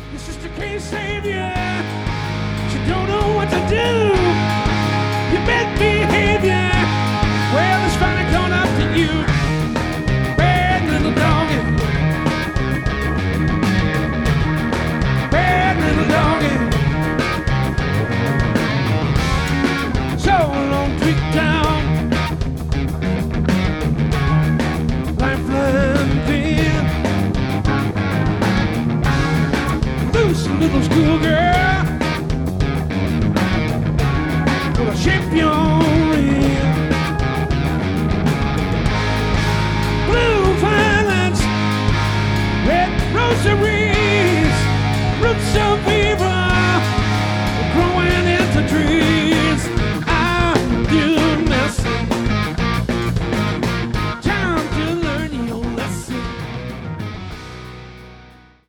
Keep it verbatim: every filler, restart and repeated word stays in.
Your sister can't save you. She don't know what to do. You bad behavior. Well, it's finally gone up to you. Bad little doggy. Bad little doggy. So long, Tweak Town. Lifeline pin. Loose little schoolgirl.